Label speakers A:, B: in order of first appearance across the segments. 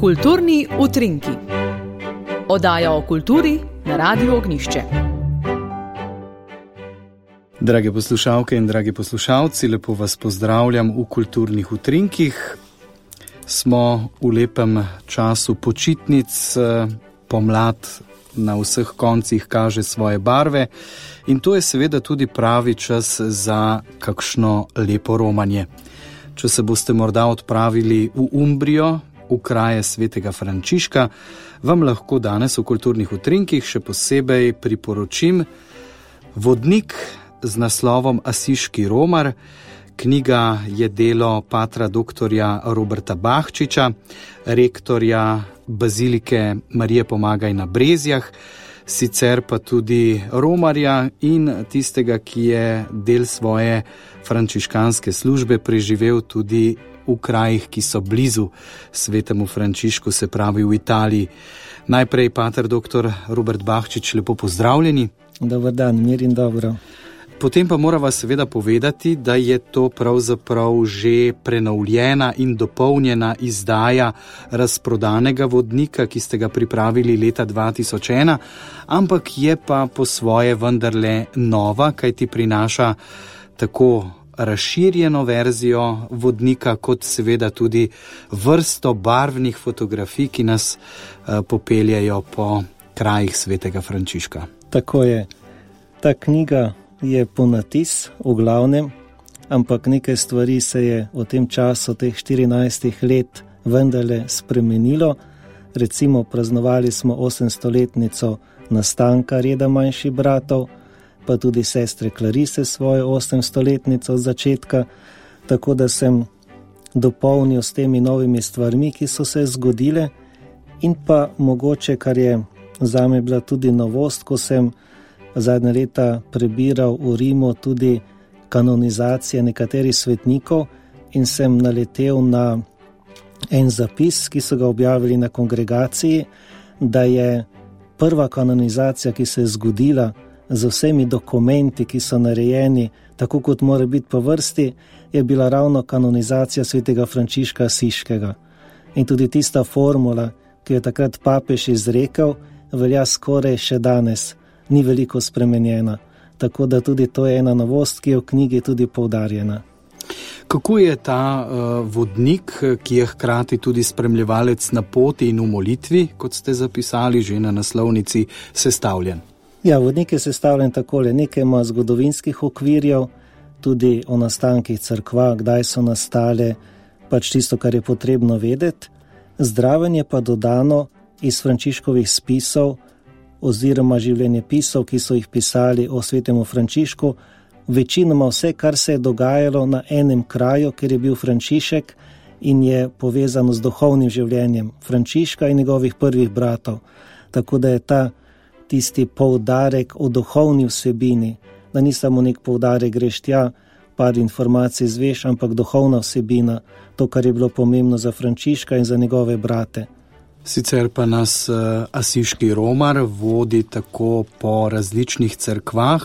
A: Kulturni utrinki. Oddaja o kulturi na Radiu Ognjišče.
B: Drage poslušalke in dragi poslušalci, lepo vas pozdravljam v Kulturnih utrinkih. Smo v lepem času počitnic, pomlad na vseh koncih kaže svoje barve in to je seveda tudi pravi čas za kakšno lepo romanje. Če se boste morda odpravili v Umbrijo, v kraje svetega Frančiška, vam lahko danes v Kulturnih utrinkih še posebej priporočim vodnik z naslovom Asiški romar. Knjiga je delo patra doktorja Roberta Bahčiča, rektorja Bazilike Marije Pomagaj na Brezjah, sicer pa tudi romarja in tistega, ki je del svoje frančiškanske službe preživel tudi v krajih, ki so blizu svetemu Frančišku, se pravi v Italiji. Najprej pater doktor Robert Bahčič, lepo pozdravljeni.
C: Dobar dan, mir in dobro.
B: Potem pa morava seveda povedati, da je to pravzaprav že prenovljena in dopolnjena izdaja razprodanega vodnika, ki ste ga pripravili leta 2001, ampak je pa po svoje vendarle nova, kajti prinaša tako razširjeno verzijo vodnika, kot seveda tudi vrsto barvnih fotografij, ki nas popeljajo po krajih svetega Frančiška.
C: Tako je. Ta knjiga je ponatis v glavnem, ampak nekaj stvari se je v tem času, teh 14 let, vendarle spremenilo. Recimo, praznovali smo 800-letnico nastanka reda manjših bratov, pa tudi sestre Klarise svojo 800-letnico od začetka, tako da sem dopolnil s temi novimi stvarmi, ki so se zgodile, in pa mogoče, kar je zame bila tudi novost, ko sem zadnje leta prebiral v Rimu tudi kanonizacije nekaterih svetnikov in sem naletel na en zapis, ki so ga objavili na kongregaciji, da je prva kanonizacija, ki se je zgodila z vsemi dokumenti, ki so narejeni, tako kot mora biti po vrsti, je bila ravno kanonizacija svetega Frančiška Asiškega. In tudi tista formula, ki je takrat papež izrekel, velja skoraj še danes, ni veliko spremenjena. Tako da tudi to je ena novost, ki je v knjigi tudi poudarjena.
B: Kako je ta vodnik, ki je hkrati tudi spremljevalec na poti in v molitvi, kot ste zapisali že na naslovnici, sestavljen?
C: Ja, vodnik je sestavljen takole, nekaj ima zgodovinskih okvirjev, tudi o nastankih cerkva, kdaj so nastale, pač tisto, kar je potrebno vedeti. Zraven je pa dodano iz Frančiškovih spisov oziroma življenjepisov, ki so jih pisali o svetemu Frančišku, večinoma vse, kar se je dogajalo na enem kraju, ker je bil Frančišek in je povezano z duhovnim življenjem Frančiška in njegovih prvih bratov. Tako da je tisti poudarek o duhovni vsebini, da ni samo nek poudarek, greš tja, par informacij zveš, ampak duhovna vsebina, to, kar je bilo pomembno za Frančiška in za njegove brate.
B: Sicer pa nas Asiški romar vodi tako po različnih cerkvah,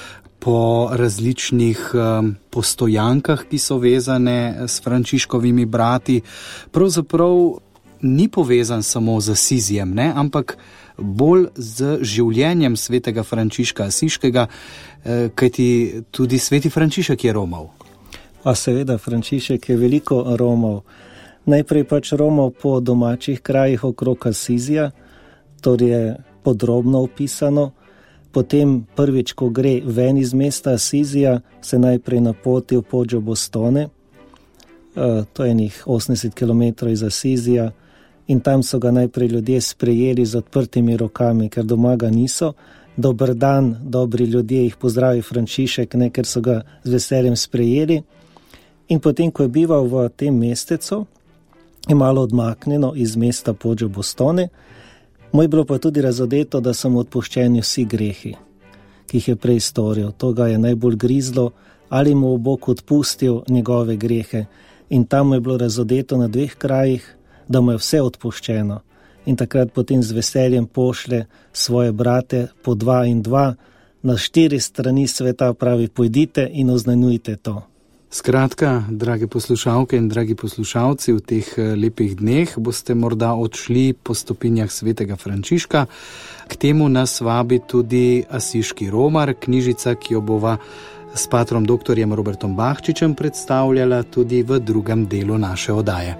B: po različnih postojankah, ki so vezane s Frančiškovimi brati. Pravzaprav ni povezan samo z Asizijem, ne? Ampak bolj z življenjem svetega Frančiška Asiškega, kajti tudi sveti Frančišek je romal.
C: A seveda, Frančišek je veliko romal. Najprej pač romal po domačih krajih okrog Asizija, to je podrobno opisano. Potem prvič, ko gre ven iz mesta Asizija, se najprej napoti v Poggio Bostone, to je enih 80 km iz Asizija, in tam so ga najprej ljudje sprejeli z odprtimi rokami, ker doma ga niso. Dober dan, dobri ljudje, jih pozdravi Frančišek, ne, ker so ga z veseljem sprejeli. In potem, ko je bival v tem mestecu, je malo odmaknjeno iz mesta Poggio Bostone, mu je bilo pa tudi razodeto, da so mu odpuščeni vsi grehi, ki jih je prej storil. To ga je najbolj grizlo, ali mu Bog odpustil njegove grehe. In tam mu je bilo razodeto na 2 krajih, da mu je vse odpuščeno. In takrat potem z veseljem pošlje svoje brate po 2 in 2 na 4 strani sveta, pravi, pojdite in oznanjujte to.
B: Skratka, drage poslušalke in dragi poslušalci, v teh lepih dneh boste morda odšli po stopinjah svetega Frančiška. K temu nas vabi tudi Asiški romar, knjižica, ki jo bova s patrom doktorjem Robertom Bahčičem predstavljala tudi v drugem delu naše oddaje.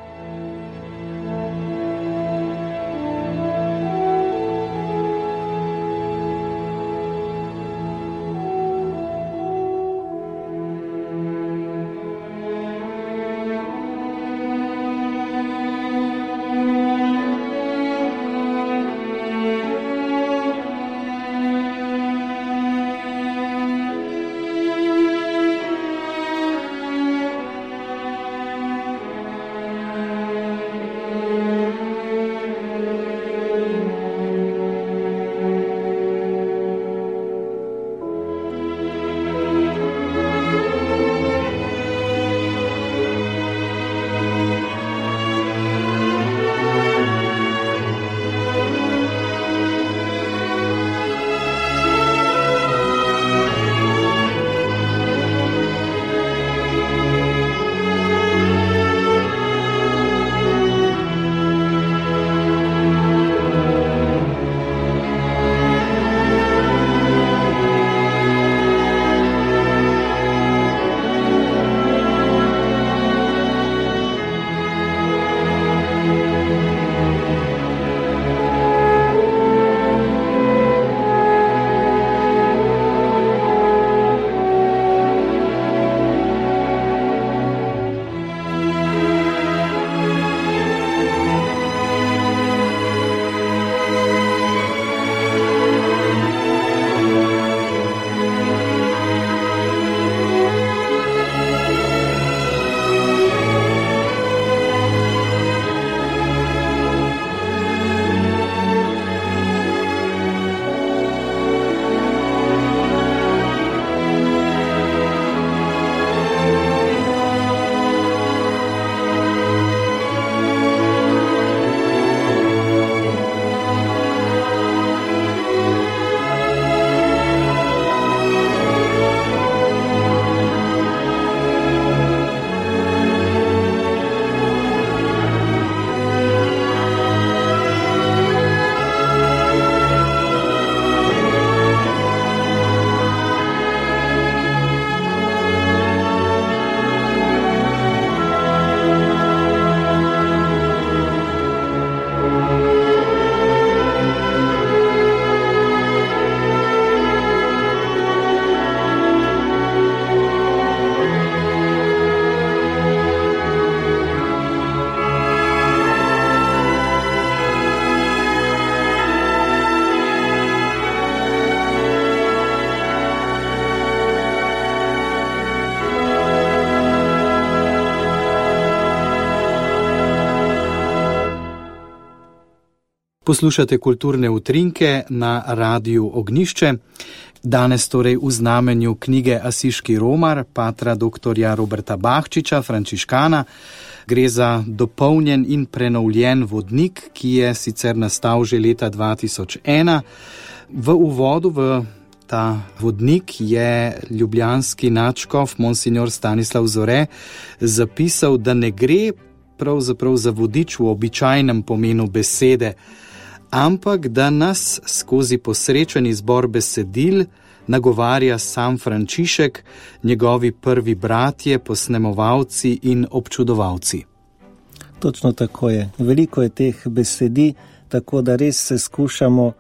B: Poslušate kulturne utrinke na Radiu Ognjišče. Danes torej v znamenju knjige Asiški romar, patra doktorja Roberta Bahčiča, frančiškana. Gre za dopolnjen in prenovljen vodnik, ki je sicer nastal že leta 2001. V uvodu v ta vodnik je ljubljanski nadškof monsignor Stanislav Zore zapisal, da ne gre pravzaprav za vodič v običajnem pomenu besede, ampak da nas skozi posrečen izbor besedil nagovarja sam Frančišek, njegovi prvi bratje, posnemovalci in občudovalci.
C: Točno tako je. Veliko je teh besedi, tako da res se skušamo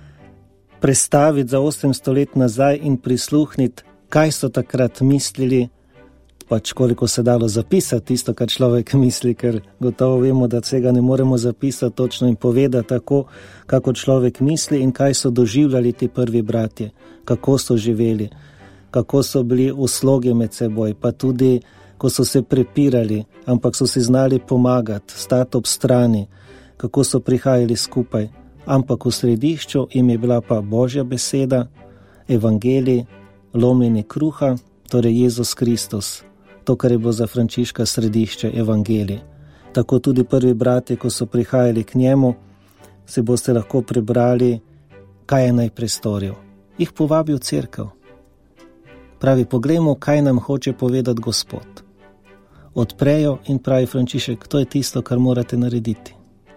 C: prestaviti za 800 let nazaj in prisluhniti, kaj so takrat mislili, pač koliko se dalo zapisati tisto, kar človek misli, ker gotovo vemo, da vsega ne moremo zapisati točno in povedati tako, kako človek misli in kaj so doživljali ti prvi bratje, kako so živeli, kako so bili v slogi med seboj, pa tudi, ko so se prepirali, ampak so si znali pomagati, stati ob strani, kako so prihajali skupaj, ampak v središču jim je bila pa Božja beseda, evangelij, lomljenje kruha, torej Jezus Kristus. To, kar je bilo za Frančiška središče, evangelij. Tako tudi prvi bratje, ko so prihajali k njemu, se boste lahko prebrali, kaj je najprej storil. Jih povabil v cerkev. Pravi, poglejmo, kaj nam hoče povedati Gospod. Odprejo in pravi Frančišek, to je tisto, kar morate narediti.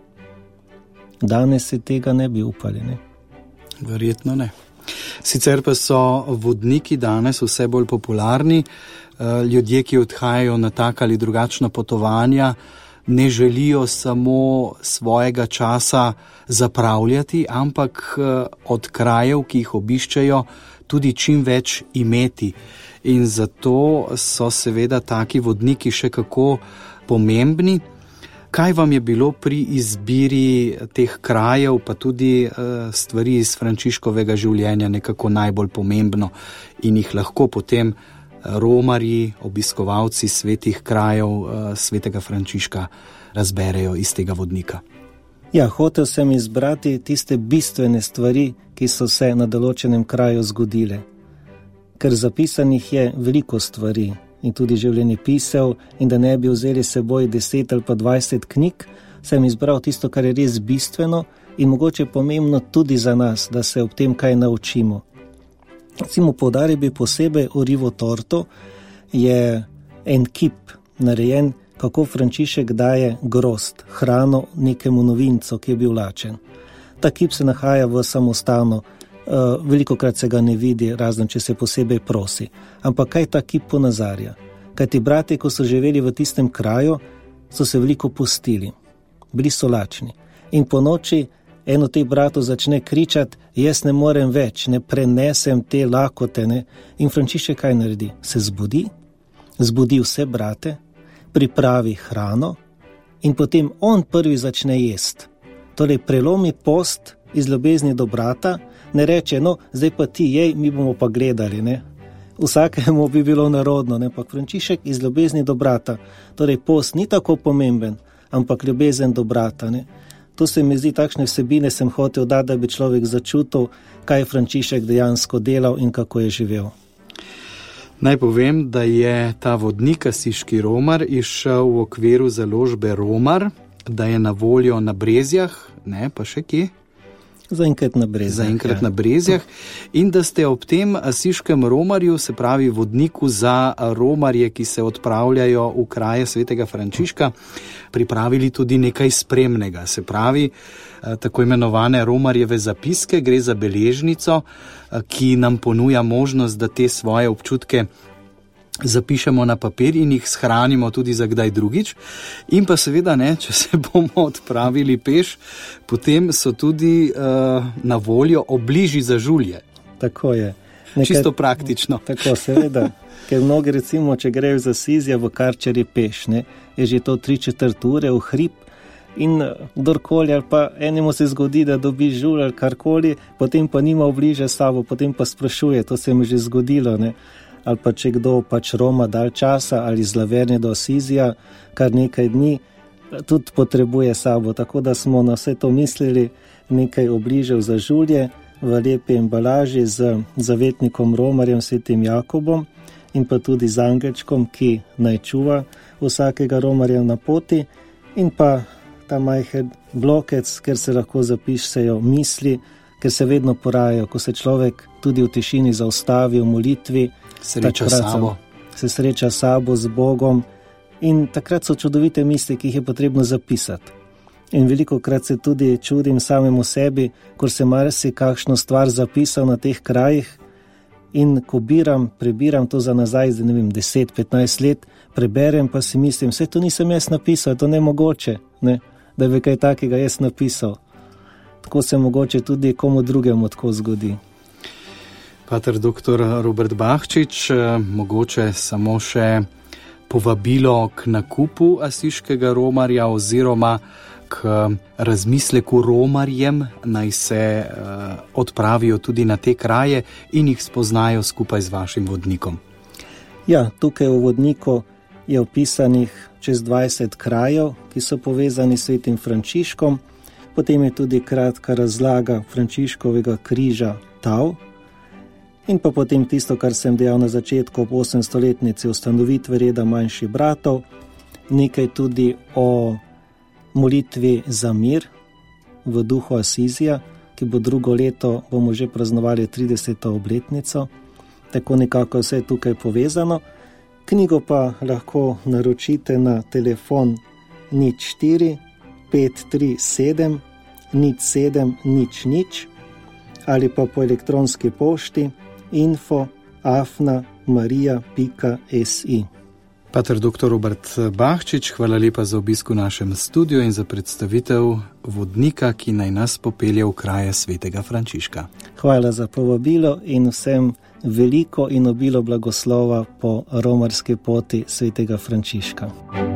C: Danes se tega ne bi upali, ne?
B: Verjetno ne. Sicer pa so vodniki danes vse bolj popularni. Ljudje, ki odhajajo na tak ali drugačna potovanja, ne želijo samo svojega časa zapravljati, ampak od krajev, ki jih obiščejo, tudi čim več imeti. In zato so seveda taki vodniki še kako pomembni. Kaj vam je bilo pri izbiri teh krajev, pa tudi stvari iz Frančiškovega življenja nekako najbolj pomembno in jih lahko potem romarji, obiskovalci svetih krajev svetega Frančiška razberejo iz tega vodnika?
C: Ja, hotel sem izbrati tiste bistvene stvari, ki so se na določenem kraju zgodile. Ker zapisanih je veliko stvari in tudi življenjepisov, in da ne bi vzeli seboj 10 ali pa 20 knjig, sem izbral tisto, kar je res bistveno in mogoče pomembno tudi za nas, da se ob tem kaj naučimo. Recimo poudaril bi posebej Orivo torto, je en kip narejen, kako Frančišek daje grozd, hrano nekemu novincu, ki je bil lačen. Ta kip se nahaja v samostanu, velikokrat se ga ne vidi, razen če se posebej prosi. Ampak kaj ta kip ponazarja? Kajti bratje, ko so živeli v tistem kraju, so se veliko postili, bili so lačni. In po noči eno teh bratov začne kričati, jaz ne morem več, ne prenesem te lakote, ne? In Frančišek kaj naredi? Se zbudi vse brate, pripravi hrano in potem on prvi začne jesti. Torej prelomi post iz ljubezni do brata, ne reče, no, zdaj pa ti jej, mi bomo pa gledali, ne? Vsakemu bi bilo narodno, ne? Pa Frančišek iz ljubezni do brata. Torej post ni tako pomemben, ampak ljubezen do brata, ne? To se mi zdi, takšne vsebine sem hotel dati, da bi človek začutil, kaj je Frančišek dejansko delal in kako je živel.
B: Naj povem, da je ta vodnik Asiški romar izšel v okviru založbe Romar, da je na voljo na Brezjah, ne, pa še kje?
C: Zaenkrat na Brezjah.
B: Na Brezjah. In da ste ob tem Asiškem romarju, se pravi vodniku za romarje, ki se odpravljajo v kraje svetega Frančiška, pripravili tudi nekaj spremnega. Se pravi, tako imenovane romarjeve zapiske, gre za beležnico, ki nam ponuja možnost, da te svoje občutke zapišemo na papir in jih shranimo tudi za kdaj drugič. In pa seveda ne, če se bomo odpravili peš, potem so tudi na voljo obliži za žulje.
C: Tako je.
B: Čisto praktično.
C: Tako, seveda. Ker mnogi recimo, če grejo za Sizija v Karčeri peš, ne, je že to 3/4 ure v hrib in kdorkoli, ali pa enemu se zgodi, da dobi žulj ali karkoli, potem pa nima obliže s sabo, potem pa sprašuje, to se mi že zgodilo, ne. Ali pa če kdo pač roma dalj časa ali z Laverne do Sizija, kar nekaj dni, tudi potrebuje sabo. Tako da smo na vse to mislili, nekaj obližev za žulje v lepi embalaži z zavetnikom romarjem svetim Jakobom in pa tudi z angelčkom, ki naj čuva vsakega romarja na poti, in pa ta majhen blokec, ker se lahko zapišejo misli, ker se vedno porajajo, ko se človek tudi v tišini zaustavi v molitvi,
B: sreča sabo.
C: Se sreča sabo z Bogom in takrat so čudovite misli, ki jih je potrebno zapisati. In velikokrat se tudi čudim samemu sebi, ko se marsi kakšno stvar zapisal na teh krajih in ko prebiram to za nazaj, zdaj ne vem, 10-15 let, preberem pa si mislim, vse to nisem jaz napisal, to nemogoče, ne, da bi kaj takega jaz napisal. Tako se mogoče tudi komu drugemu tako zgodi.
B: Pater dr. Robert Bahčič, mogoče samo še povabilo k nakupu Asiškega romarja oziroma k razmisleku romarjem, naj se odpravijo tudi na te kraje in jih spoznajo skupaj z vašim vodnikom.
C: Ja, tukaj v vodniku je opisanih čez 20 krajev, ki so povezani s svetim Frančiškom, potem je tudi kratka razlaga Frančiškovega križa Tau, in pa potem tisto, kar sem dejal na začetku ob 800-letnici ustanovitve reda manjših bratov, nekaj tudi o molitvi za mir v duhu Asizija, ki bo drugo leto, bomo že praznovali 30. obletnico, tako nekako vse je tukaj povezano. Knjigo pa lahko naročite na telefon 04 537 0700 ali pa po elektronski pošti info@maria.si.
B: Pater dr. Robert Bahčič, hvala lepa za obisk v našem studiu in za predstavitev vodnika, ki naj nas popelje v kraje svetega Frančiška.
C: Hvala za povabilo in vsem veliko in obilo blagoslova po romarski poti svetega Frančiška.